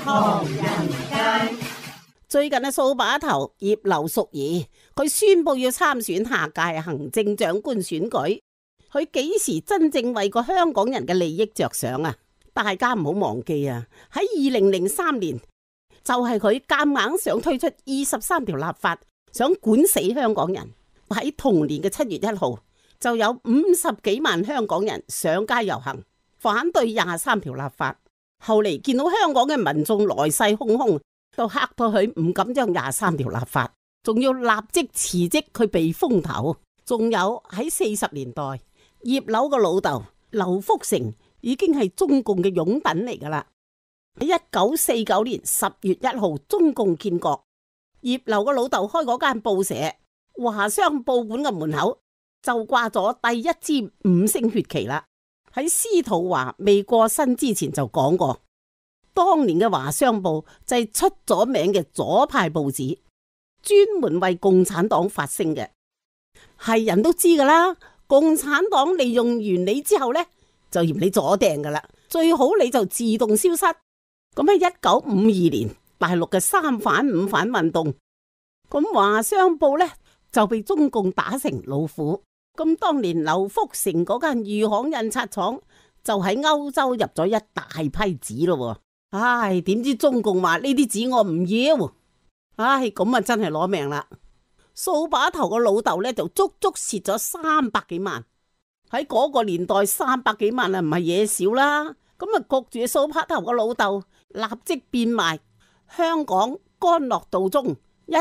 唐人街。 最近嘅掃把頭葉劉淑儀，佢宣布要參選下屆行政長官選舉。佢幾時真正為個香港人嘅利益着想啊？大家唔好忘記啊！喺2003年，就係佢夾硬想推出23條立法，想管死香港人。喺同年嘅7月1號，就有50幾萬香港人上街遊行，反對23條立法。後嚟見到香港嘅民眾來勢洶洶，就嚇到佢唔敢將23條立法，仲要立即辭職佢避風頭。仲有喺40年代，葉劉個老豆劉福成已經係中共嘅擁躉嚟噶啦。喺1949年10月1號，中共建國，葉劉個老豆開嗰間報社華商報館嘅門口就掛咗第一支5星血旗啦。喺司徒華未過身之前就講過，當年嘅華商報就係出咗名嘅左派報紙，專門為共產黨發聲嘅。係人都知噶啦，共產黨利用完你之後呢，就嫌你左掟噶啦，最好你就自動消失。咁喺1952年大陸嘅3反5反運動，咁華商報呢就被中共打成老虎。咁當年劉福成嗰間裕行印刷廠就喺歐洲入咗一大批紙咯。唉，點知中共話呢啲紙我唔要，唉，咁啊真係攞命啦。掃把頭個老豆呢就足足蝕咗300幾萬。喺嗰個年代300幾萬啊唔係嘢少啦。咁啊焗住掃把頭個老豆立即變賣香港干諾道中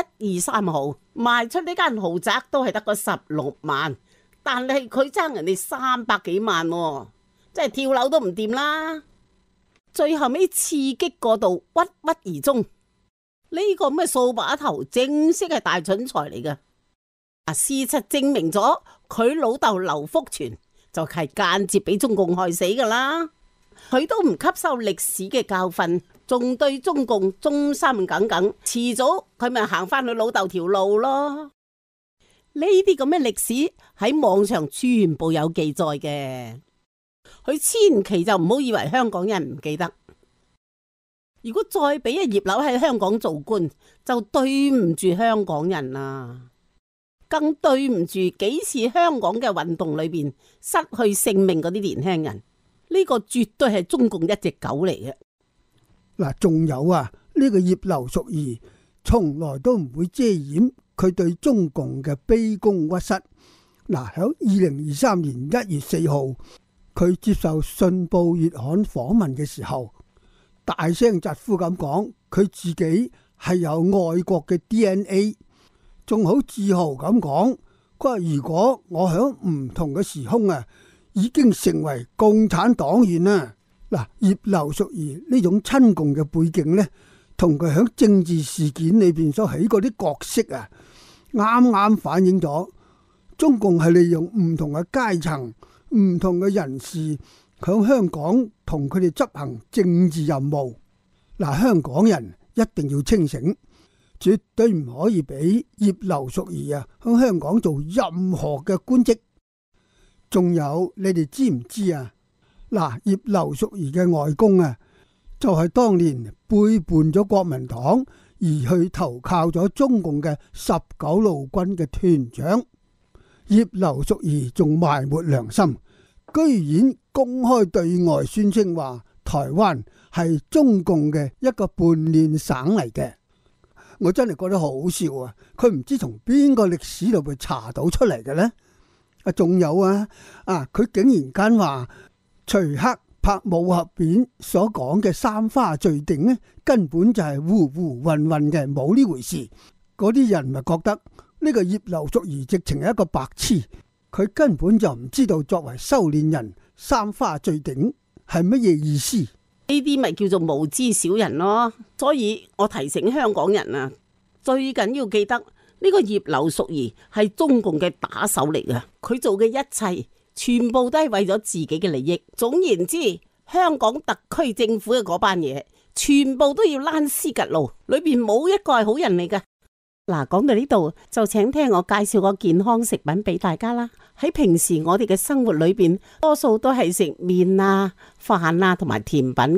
1、2、3號，賣出呢間豪宅都係得個16萬。但係佢爭人哋300幾萬，即係跳樓都唔掂啦。最後尾刺激過度鬱鬱而終，呢個咁嘅掃把頭正式係大蠢材嚟嘅。事實證明咗佢老豆劉福全就係間接俾中共害死噶啦。佢都唔吸收歷史嘅教訓，仲對中共忠心耿耿，遲早佢咪行翻去老豆條路咯。呢啲咁嘅歷史喺網上全部有記載嘅，佢千祈就唔好以為香港人唔記得。如果再俾葉劉喺香港做官，就對唔住香港人啦，更對唔住幾次香港嘅運動裏邊失去性命嗰啲年輕人。呢個絕對係中共一隻狗嚟嘅。 嗱，仲有啊，呢個葉劉淑儀從來都唔會遮掩佢對中共嘅卑躬屈膝。嗱，喺2023年1月4號，佢接受《信報》月刊訪問嘅時候，大聲疾呼咁講，佢自己係有愛國嘅 DNA， 仲好自豪咁講，佢話如果我喺唔同嘅時空啊，已經成為共產黨員啦。嗱，葉劉淑儀呢種親共嘅背景呢，同佢喺政治事件裏邊所起嗰啲角色啊，啱啱反映咗中共係利用唔同嘅階層、唔同嘅人士響香港同佢哋執行政治任務。嗱，香港人一定要清醒，絕對唔可以俾葉劉淑儀啊響香港做任何嘅官職。仲有，你哋知唔知啊？嗱，葉劉淑儀嘅外公啊，就係當年背叛咗國民黨而去投靠咗中共嘅19路軍嘅團長。葉劉淑儀仲埋沒良心，居然公開對外宣稱話台灣係中共嘅一個叛亂省嚟嘅。我真係覺得好笑啊！佢唔知從邊個歷史度被查到出嚟嘅呢？仲有佢竟然間話徐克拍武俠片所講嘅三花聚頂呢，根本就係糊糊混混嘅，冇呢回事。嗰啲人咪覺得呢個葉劉淑儀直情係一個白痴，佢根本就唔知道作為修煉人三花聚頂係乜嘢意思。 呢啲咪叫做無知小人咯。所以我提醒香港人啊，最緊要記得呢個葉劉淑儀係中共嘅打手嚟㗎，佢做嘅一切全部都係為咗自己嘅利益。總言之，香港特區政府嘅嗰班嘢全部都要躝屍趌路，裏邊冇一個係好人嚟㗎。嗱，講到呢度就請聽我介紹個健康食品俾大家啦。喺平時我哋嘅生活裏邊，多數都係食麵啊、飯啊同埋甜品嘅。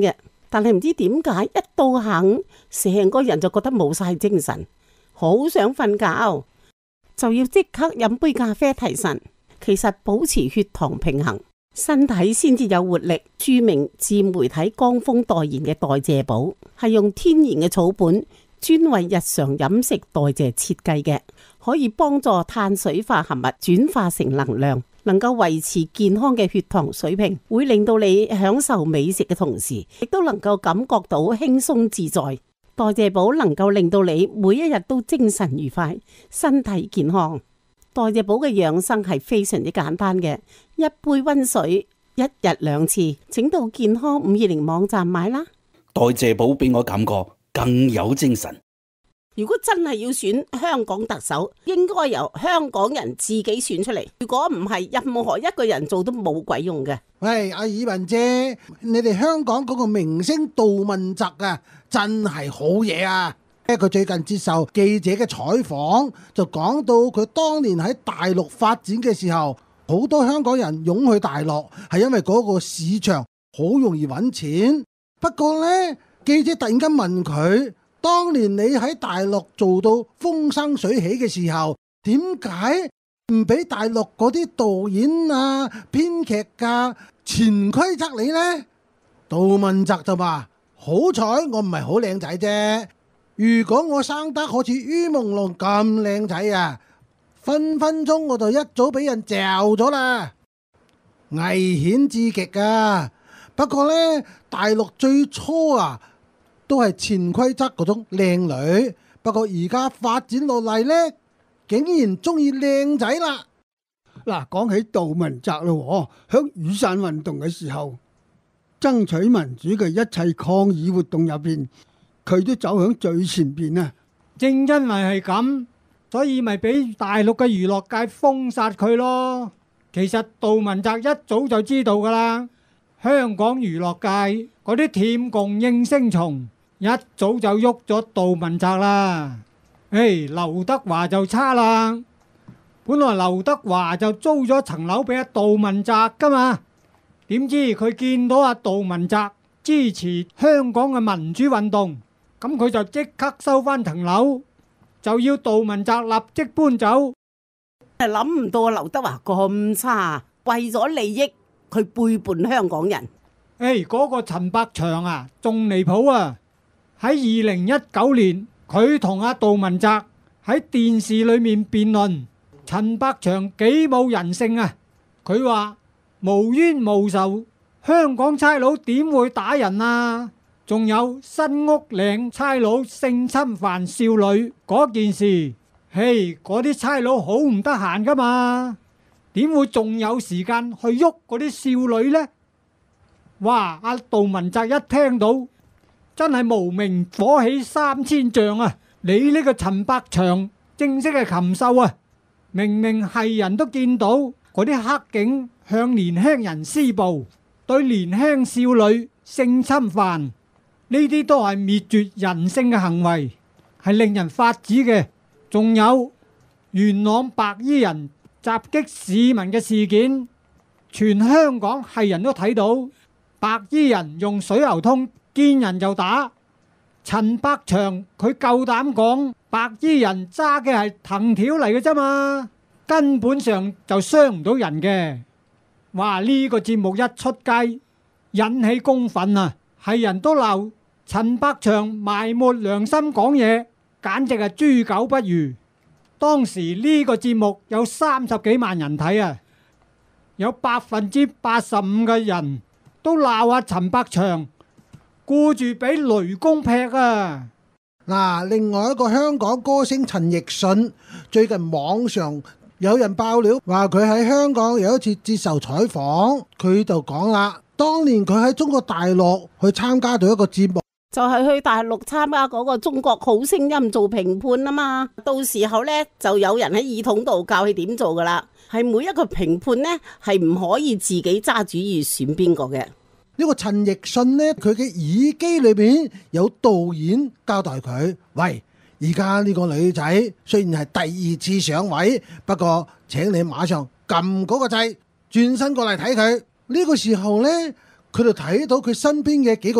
但係唔知點解一到下午，成個人就覺得冇晒精神，好想瞓覺，就要即刻飲杯咖啡提神。其實保持血糖平衡，身體先至有活力。著名自媒體江峰代言嘅代謝寶係用天然嘅草本，專為日常飲食代謝設計嘅，可以幫助碳水化合物轉化成能量，能夠維持健康嘅血糖水平，會令到你享受美食嘅同時，亦都能夠感覺到輕鬆自在。代謝寶能夠令到你每一日都精神愉快，身體健康。代謝寶嘅養生係非常之簡單嘅，一杯溫水，一日2次，請到健康520網站買啦。 代謝寶俾我感覺更有精神。 如果真係要選香港特首，應該由香港人自己選出嚟。如果唔係，任何一個人做都冇鬼用嘅。 喂，阿以文姐，你哋香港嗰個明星杜汶澤啊，真係好嘢啊！佢最近接受記者嘅採訪，就講到佢當年喺大陸發展嘅時候，好多香港人湧去大陸，係因為嗰個市場好容易揾錢。不過呢，記者突然間問佢，當年你喺大陸做到風生水起嘅時候，點解唔俾大陸嗰啲導演啊、編劇啊潛規則你呢？杜汶澤就話：好彩我唔係好靚仔啫。如果我生得好似于朦朧咁靚仔啊，分分鐘我就一早俾人嚼咗啦，危險至極啊！不過呢，大陸最初啊都係潛規則嗰種靚女，不過而家發展落嚟呢，竟然中意靚仔啦。 嗱，講起杜汶澤咯，響雨傘運動嘅時候，爭取民主嘅一切抗議活動入邊，佢都走響最前邊啊！ 正因為係咁，所以咪俾大陸嘅娛樂界封殺佢咯。其實杜汶澤一早就知道噶啦，香港娛樂界嗰啲舔共應聲蟲一早就喐咗杜汶澤啦。劉德華就差啦，本來劉德華就租咗層樓俾阿杜汶澤噶嘛，點知佢見到阿杜汶澤支持香港嘅民主運動，咁佢就即刻收翻層樓，就要杜汶澤立即搬走。 諗唔到劉德華咁差，為咗利益佢背叛香港人。 嗰個陳百祥啊，仲離譜啊！喺2019年，佢同阿杜汶澤喺電視裏面辯論，陳百祥幾冇人性啊！佢話無冤無仇，香港差佬點會打人啊？仲有新屋嶺差佬性侵犯少女嗰件事，嗰啲差佬好唔得閒噶嘛，點會仲有時間去喐嗰啲少女呢？哇！阿杜汶澤一聽到，真係無名火起3000丈啊！你呢個陳百祥正式係禽獸啊！明明係人都見到嗰啲黑警向年輕人施暴，對年輕少女性侵犯，呢啲都係滅絕人性嘅行為，係令人髮指嘅。仲有元朗白衣人襲擊市民嘅事件，全香港係人都睇到，白衣人用水牛通見人就打。陳百祥佢夠膽講白衣人揸嘅係藤條嚟嘅啫嘛，根本上就傷唔到人嘅。哇！呢個節目一出街引起公憤啊，係人都鬧陳百祥埋沒良心講嘢，簡直係豬狗不如。當時呢個節目有30幾萬人睇啊，有85%嘅人都鬧阿陳百祥，顧住俾雷公劈啊！ 嗱，另外一個香港歌星陳奕迅，最近網上有人爆料話佢喺香港有一次接受採訪，佢就講啦，當年佢喺中國大陸去參加到一個節目， 就係去大陸參加嗰個中國好聲音做評判啊嘛，到時候呢，就有人喺耳筒度教佢點做噶啦，係每一個評判呢，係唔可以自己揸主意選邊個嘅。 呢個陳奕迅呢，佢嘅耳機裏邊有導演交代佢，喂，而家呢個女仔雖然係第2次上位，不過請你馬上撳嗰個掣，轉身過嚟睇佢。呢個時候呢，佢就睇到佢身邊嘅幾個人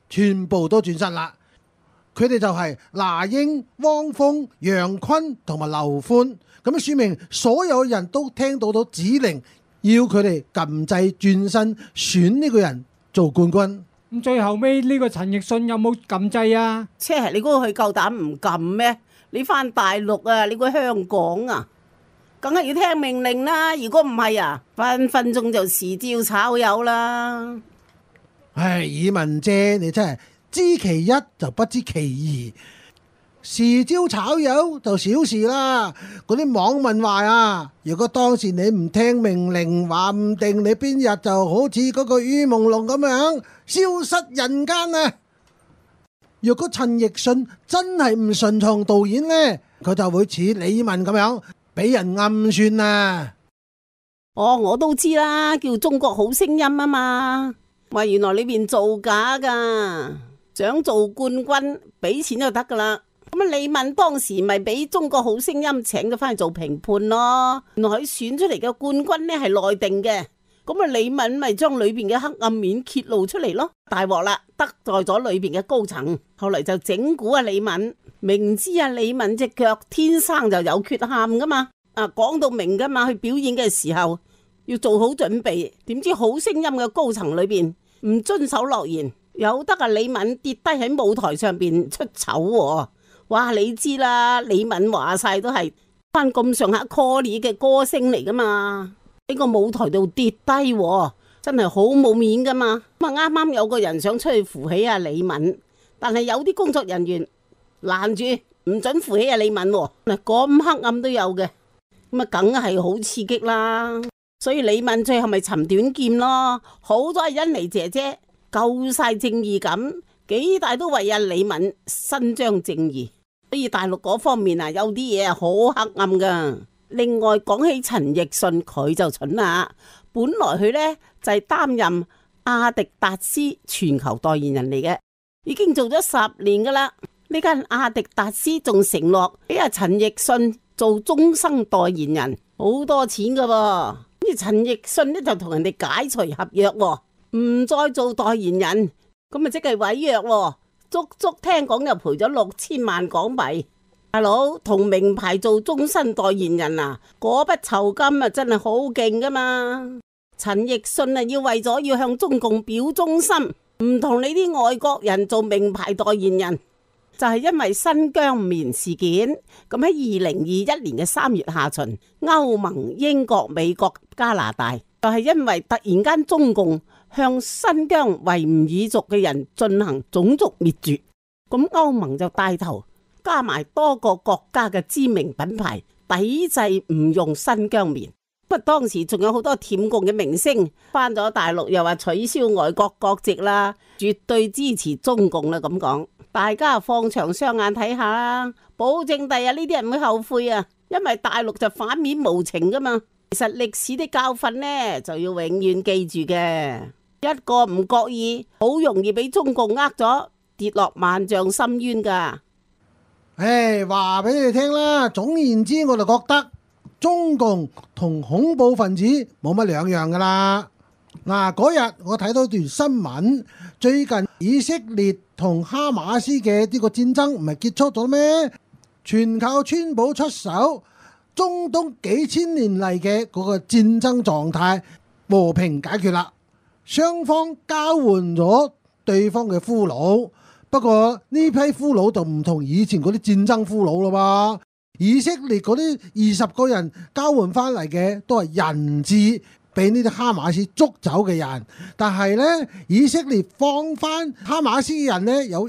全部都轉身啦。佢哋就係那英、汪峰、楊坤同埋劉歡，咁說明所有人都聽到指令，要佢哋撳掣轉身選呢個人做冠軍。 咁最後尾呢個陳奕迅有冇撳掣啊？ 你估佢夠膽唔撳咩？你返大陸啊，你估香港啊，梗係要聽命令啦。如果唔係啊，分分鐘就時招炒魷啦。 唉，以文姐你真係知其一就不知其二，時招炒魷就小事啦。嗰啲網民話啊，如果當時你唔聽命令，話唔定你邊日就好似嗰個于朦朧咁樣消失人間啊！若果陳奕迅真係唔順從導演呢，佢就會似李玟咁樣俾人暗算啊！ 我都知啦，叫中國好聲音啊嘛，話原來裏邊造假噶，想做冠軍俾錢就得噶啦。咁李玟當時咪俾中國好聲音請咗翻去做評判咯，原來佢選出嚟嘅冠軍呢係內定嘅。咁李玟咪將裏邊嘅黑暗面揭露出嚟咯，大鑊啦，得罪咗裏邊嘅高層，後嚟就整蠱李玟，明知李玟隻腳天生就有缺陷噶嘛，講到明噶嘛，去表演嘅時候要做好準備，點知好聲音嘅高層裏邊唔遵守諾言，有得李玟跌低喺舞台上邊出醜，哇！你知啦，李玟話晒都係翻咁上下 call 嘅歌星嚟噶嘛。喺個舞台度跌低，真係好冇面噶嘛。咁啱啱有個人想出去扶起李玟，但係有啲工作人員攔住，唔准扶起李玟。嗱，咁黑暗都有嘅，咁梗係好刺激啦。所以李玟最後咪尋短見咯。好在欣妮姐姐夠晒正義感，幾大都為李玟伸張正義。所以大陸嗰方面有啲嘢好黑暗噶。另外講起陳奕迅，佢就蠢啦。本來佢呢就係擔任阿迪達斯全球代言人嚟嘅，已經做咗10年噶啦。呢間阿迪達斯仲承諾俾陳奕迅做終生代言人，好多錢噶喎。跟住陳奕迅呢就同人哋解除合約，唔再做代言人，咁咪即係違約，足足聽講又賠咗6000萬港幣。大佬同名牌做終身代言人啊，嗰筆酬金真係好勁噶嘛。陳奕迅要為咗要向中共表忠心，唔同你啲外國人做名牌代言人，就係因為新疆棉事件。咁喺2021年嘅3月下旬，歐盟、英國、美國、加拿大就係因為突然間中共向新疆維吾爾族嘅人進行種族滅絕，咁歐盟就帶頭加埋多個國家嘅知名品牌抵制唔用新疆棉。不過當時仲有好多舔共嘅明星翻咗大陸，又話取消外國國籍啦，絕對支持中共啦。咁講，大家放長雙眼睇下啦，保證第日呢啲人會後悔啊！因為大陸就反面無情噶嘛。其實歷史的教訓呢，就要永遠記住嘅，一個唔覺意，好容易俾中共呃咗，跌落萬丈深淵噶。 話俾你哋聽啦，總言之我就覺得中共同恐怖分子冇乜兩樣噶啦。嗰日我睇到段新聞，最近以色列同哈馬斯嘅呢個戰爭唔係結束咗咩？全靠川普出手，中東幾千年嚟嘅嗰個戰爭狀態和平解決啦，雙方交換咗對方嘅俘虜。不過呢批俘虜就唔同以前嗰啲戰爭俘虜咯喎，以色列嗰啲20個人交換翻嚟嘅都係人質，俾呢啲哈馬斯捉走嘅人。但係呢，以色列放翻哈馬斯嘅人呢，有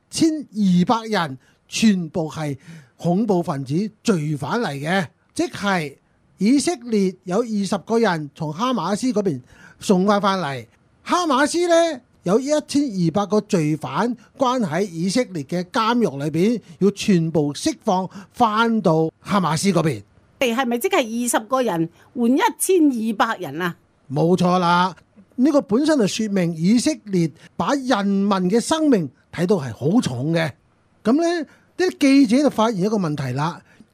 1200人，全部係恐怖分子罪犯嚟嘅，即係以色列有20個人從哈馬斯嗰邊送翻嚟，哈馬斯呢，有1200個罪犯關喺以色列嘅監獄裏邊，要全部釋放翻到哈馬斯嗰邊。 係咪即係20個人換1200人啊？ 冇錯啦，呢個本身就說明以色列把人民嘅生命睇到係好重嘅。咁呢啲記者就發現一個問題啦，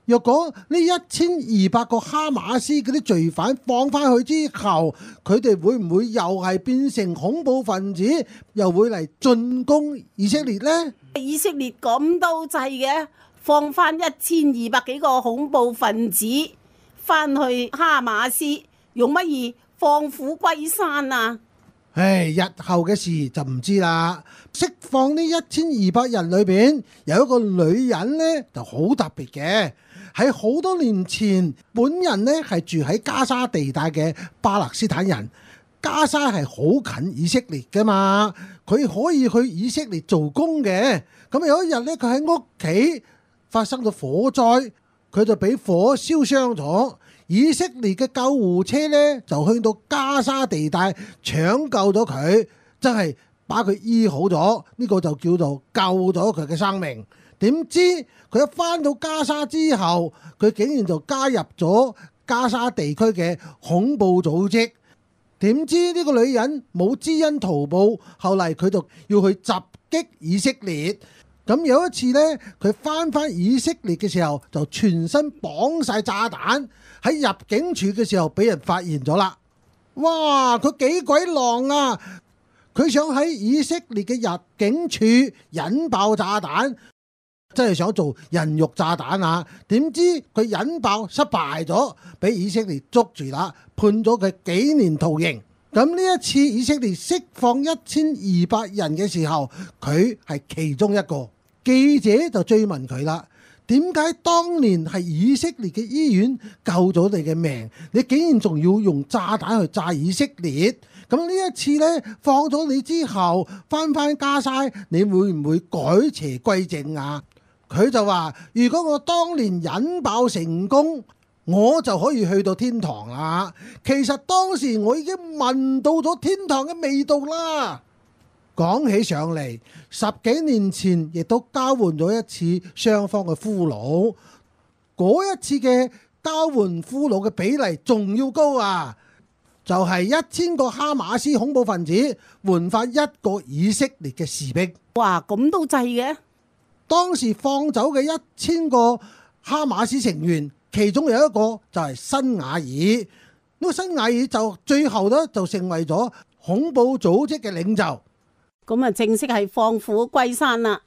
若果呢1200個哈馬斯嗰啲罪犯放翻去之後，佢哋會唔會又係變成恐怖分子，又會嚟進攻以色列呢？ 以色列咁都制嘅，放翻1200幾個恐怖分子翻去哈馬斯，用乜嘢放虎歸山啊？ 唉，日後嘅事就唔知啦。釋放呢1200人裏邊有一個女人呢就好特別嘅，喺好多年前，本人呢係住喺加沙地帶嘅巴勒斯坦人。加沙係好近以色列噶嘛，佢可以去以色列做工嘅。咁有一日呢，佢喺屋企發生咗火災，佢就俾火燒傷咗。以色列嘅救護車呢，就去到加沙地帶搶救咗佢，真係把佢醫好咗，呢個就叫做救咗佢嘅生命。點知佢一返到加沙之後，佢竟然就加入咗加沙地區嘅恐怖組織。點知呢個女人冇知恩圖報，後嚟佢就要去襲擊以色列。咁有一次呢，佢返以色列嘅時候，就全身綁晒炸彈，喺入境處嘅時候俾人發現咗啦。哇！佢幾鬼狼啊！佢想喺以色列嘅入境處引爆炸彈，真係想做人肉炸彈啊！點知佢引爆失敗咗，俾以色列捉住啦，判咗佢幾年徒刑。咁呢一次以色列釋放1200人嘅時候，佢係其中一個。記者就追問佢啦，點解當年係以色列嘅醫院救咗你嘅命，你竟然仲要用炸彈去炸以色列？咁呢一次呢，放咗你之後翻加沙，你會唔會改邪歸正啊？佢就話：如果我當年引爆成功，我就可以去到天堂啦。其實當時我已經聞到咗天堂嘅味道啦。講起上嚟，10幾年前亦都交換咗一次雙方嘅俘虜，嗰一次嘅交換俘虜嘅比例仲要高啊！就係1000個哈馬斯恐怖分子換翻1個以色列嘅士兵。 哇，咁都制嘅？ 當時放走嘅1000個哈馬斯成員，其中有一個就係辛瓦爾。呢個辛瓦爾就最後呢就成為咗恐怖組織嘅領袖。 咁啊，正式係放虎歸山啦。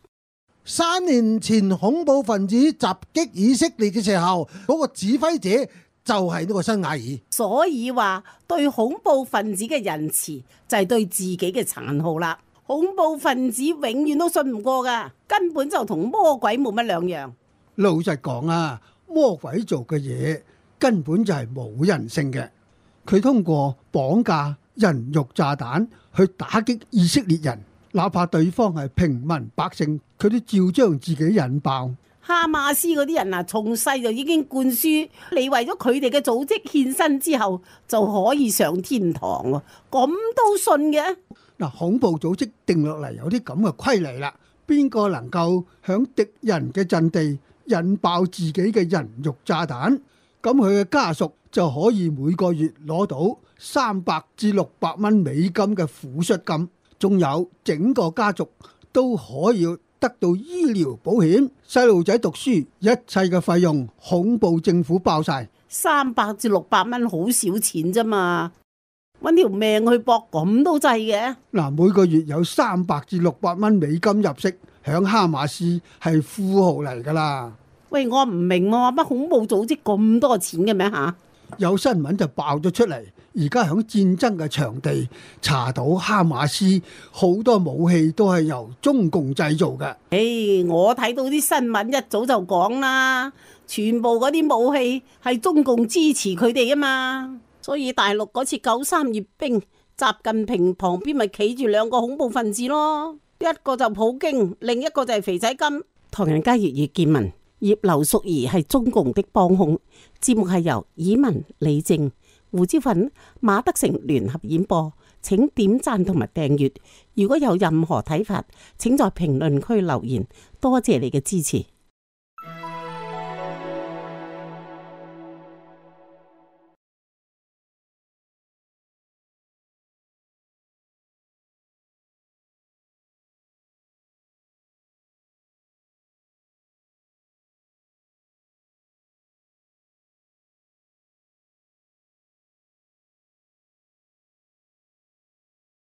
3年前恐怖分子襲擊以色列嘅時候，嗰個指揮者就係呢個辛瓦爾。 所以話對恐怖分子嘅仁慈就係對自己嘅殘酷啦。恐怖分子永遠都信唔過噶，根本就同魔鬼冇乜兩樣。 老實講啊，魔鬼做嘅嘢根本就係冇人性嘅。佢通過綁架、人肉炸彈去打擊以色列人，哪怕對方係平民百姓，佢都照將自己引爆。 哈馬斯嗰啲人啊，從細就已經灌輸你為咗佢哋嘅組織獻身之後就可以上天堂喎，咁都信嘅？ 嗱，恐怖組織定落嚟有啲咁嘅規例啦，邊個能夠響敵人嘅陣地引爆自己嘅人肉炸彈，咁佢嘅家屬就可以每個月攞到300至600蚊美金嘅撫恤金，仲有整個家族都可以得到醫療保險，細路仔讀書一切嘅費用，恐怖政府包晒。 300至600蚊好少錢啫嘛，搵條命去搏咁都制嘅？ 嗱，每個月有300至600蚊美金入息，響哈馬斯係富豪嚟噶啦。 喂，我唔明喎，乜恐怖組織咁多錢嘅咩吓？ 有新聞就爆咗出嚟，而家響戰爭嘅場地查到哈馬斯好多武器都係由中共製造嘅。 我睇到啲新聞一早就講啦，全部嗰啲武器係中共支持佢哋啊嘛，所以大陸嗰次93閱兵，習近平旁邊咪企住2個恐怖分子咯，一個就普京，另一個就係肥仔金。唐人街粵語見聞，葉劉淑儀係中共的幫兇。節目係由以文、李正、胡椒粉、馬德成聯合演播，請點讚同埋訂閱。如果有任何睇法，請在評論區留言。多謝你嘅支持。